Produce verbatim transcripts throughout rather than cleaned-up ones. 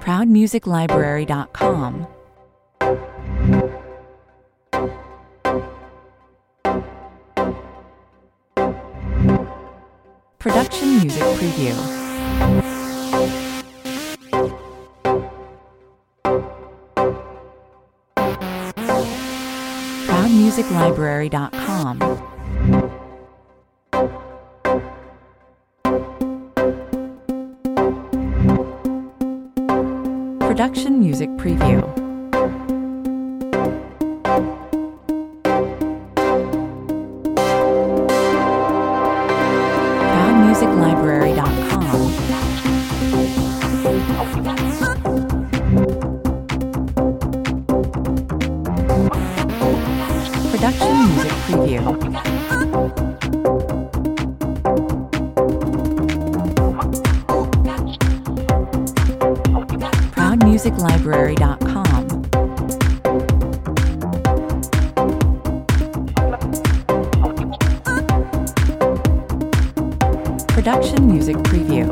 proud music library dot com. Production music preview. proud music library dot com. Production music preview. proud music library dot com. Production music preview. proud music library dot com. Production music preview.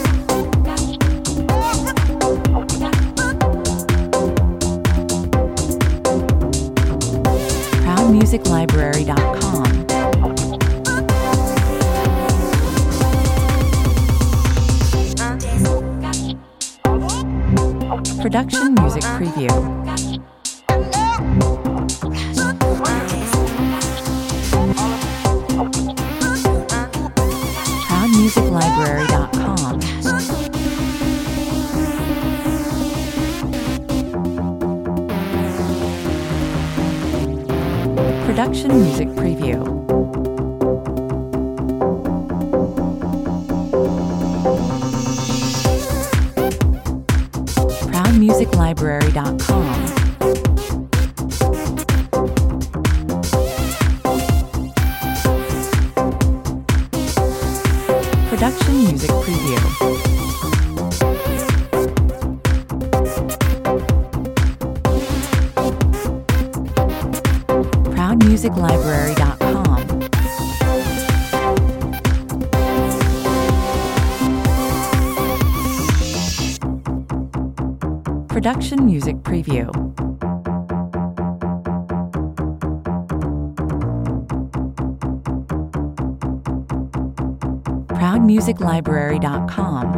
proud music library dot com. Production music preview. proud music library dot com. Production music preview. proud music library dot com. Production music preview. proud music library dot com. Production music preview. proud music library dot com.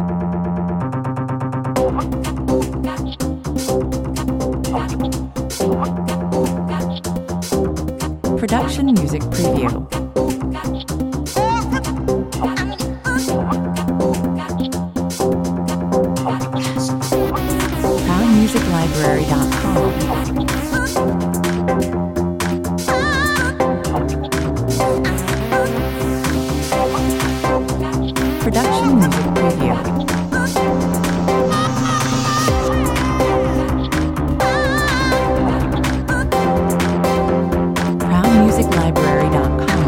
Production music preview. proud music library dot com. Production music preview. proud music library dot com.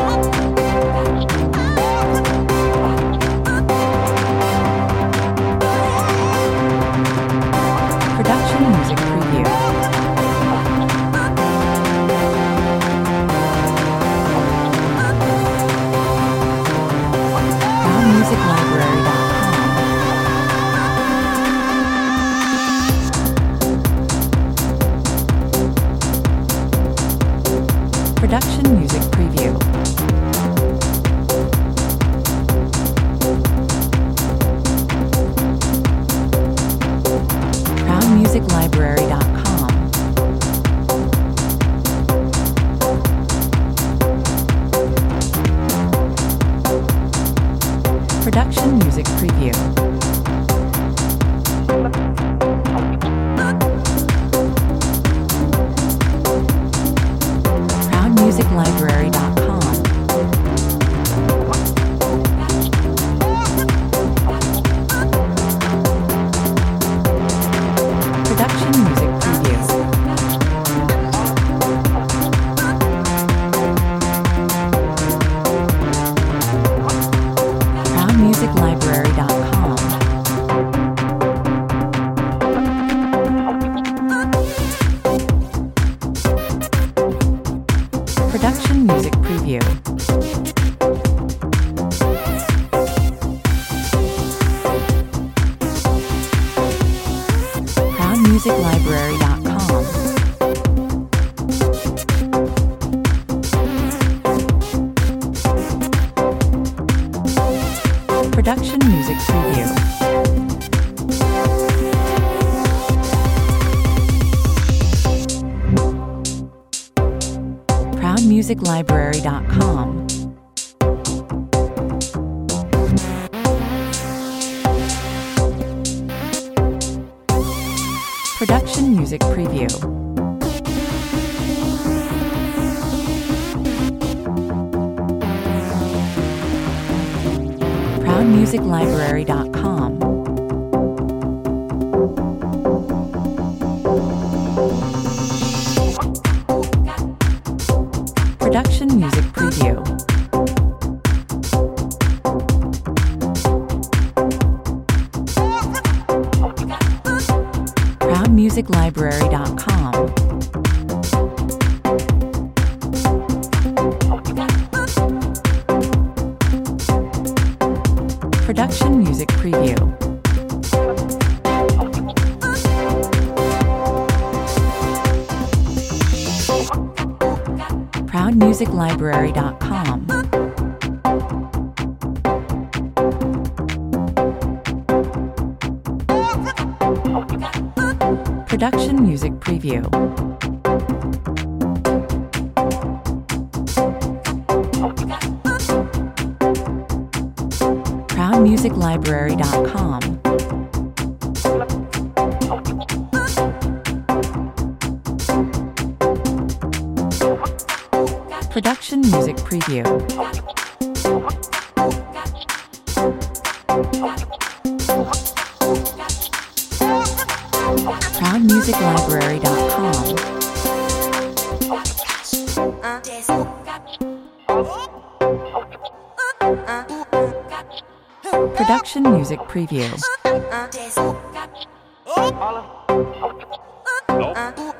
Production music preview. proud music library dot com. Production music preview. proud music library dot com. Production music preview. proud music library dot com. Production music preview. proud music library dot com. Production music music library dot com. Production Music Preview. proud music library dot com. Production Music Preview. proud music library dot com. Production Music Preview. proud music library dot com. Production Music Preview. proud music library dot com. Production Music Preview. proud music library dot com. Production Music Preview. proud music library dot com. Production Music Preview.